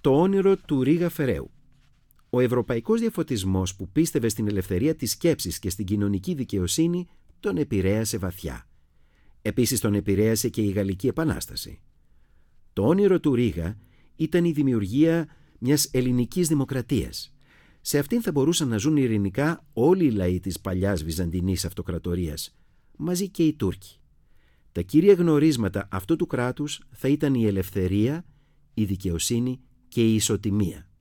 Το όνειρο του Ρίγα Φεραίου. Ο ευρωπαϊκός διαφωτισμός που πίστευε στην ελευθερία της σκέψης και στην κοινωνική δικαιοσύνη τον επηρέασε βαθιά. Επίσης τον επηρέασε και η Γαλλική Επανάσταση. Το όνειρο του Ρίγα ήταν η δημιουργία μιας ελληνικής δημοκρατίας. Σε αυτήν θα μπορούσαν να ζουν ειρηνικά όλοι οι λαοί της παλιάς Βυζαντινής Αυτοκρατορίας, μαζί και οι Τούρκοι. Τα κύρια γνωρίσματα αυτού του κράτους θα ήταν η ελευθερία, η δικαιοσύνη και η ισοτιμία.